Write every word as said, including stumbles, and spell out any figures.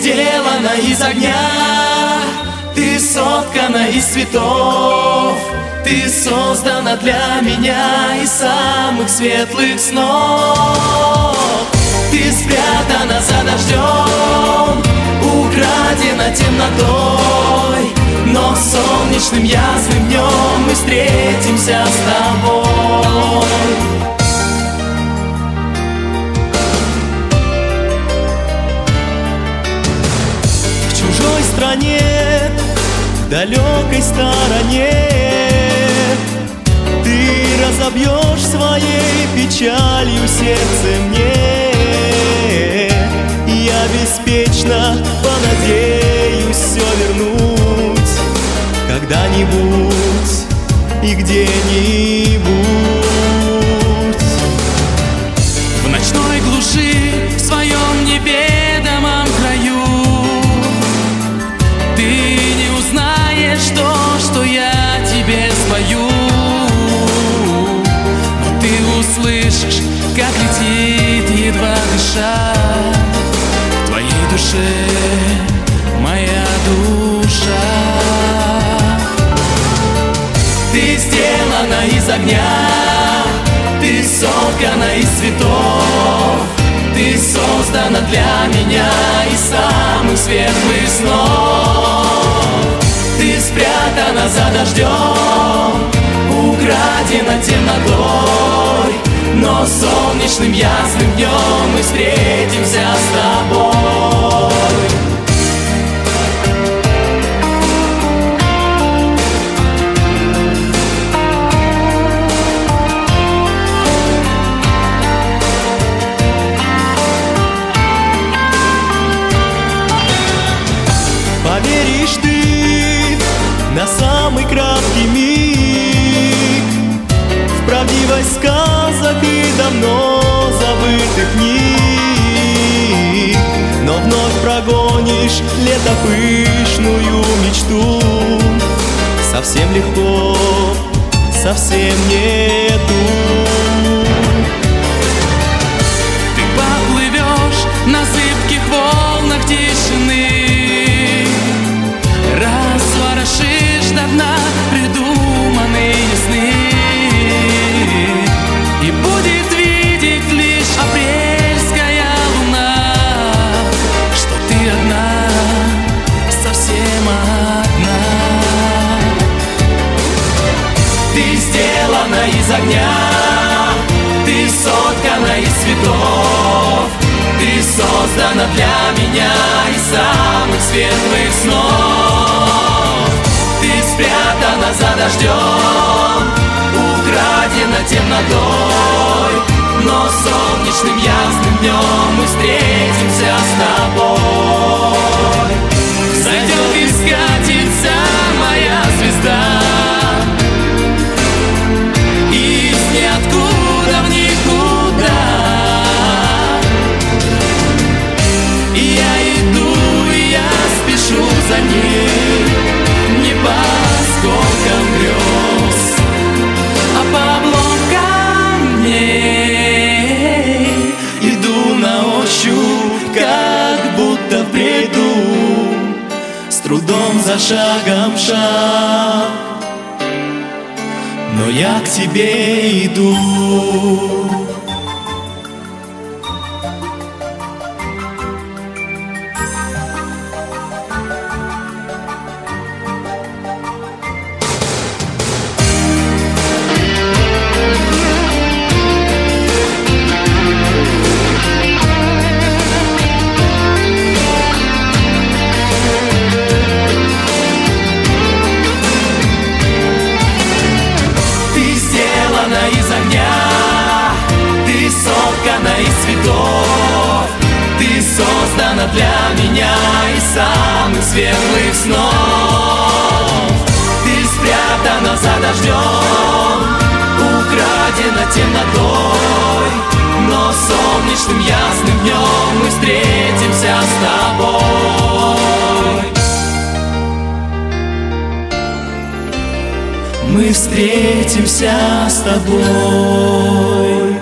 сделана из огня, ты соткана из цветов, ты создана для меня из самых светлых снов. Ты спрятана за дождем, украдена темнотой, но солнечным ясным днем мы встретимся с тобой. В чужой стране, в далекой стороне, ты разобьешь своей печалью сердце мне. Я беспечно понадеюсь все вернуть когда-нибудь и где-нибудь. В ночной глуши, в своем неведомом краю, ты не узнаешь то, что я тебе спою. Но ты услышишь, как летит, едва дыша, в твоей душе моя душа. Ты сделана из огня, ты соткана из цветов, ты создана для меня из самых светлых снов. Ты спрятана за дождем, украдена темнотой, но солнечным ясным днем мы встретимся с тобой. Поверишь ты на самый краткий миг в правдивость сказок и давно забытых книг, но вновь прогонишь летопышную мечту. Совсем легко, совсем нету. Ты поплывешь на зыбких волнах тишины, разворошишь до дна придуманные сны, и будет видеть лишь апрельская луна, что ты одна, совсем одна. Ты сделана из огня, ты соткана из цветов, ты создана для меня из самых светлых снов. Ты спрятана за дождем, украдена темнотой, но солнечным ясным днем мы встретимся с тобой. Взойдет и скатится моя звезда из ниоткуда в никуда. И я иду, и я спешу за ней, не по осколкам грез, а по обломкам дней. Иду на ощупь, как будто в бреду, с трудом за шагом шаг, но я к тебе иду. Из огня, ты соткана из цветов, ты создана для меня из самых светлых снов. Ты спрятана за дождем, украдена темнотой, но солнечным ясным днем мы встретимся с тобой. Мы встретимся с тобой.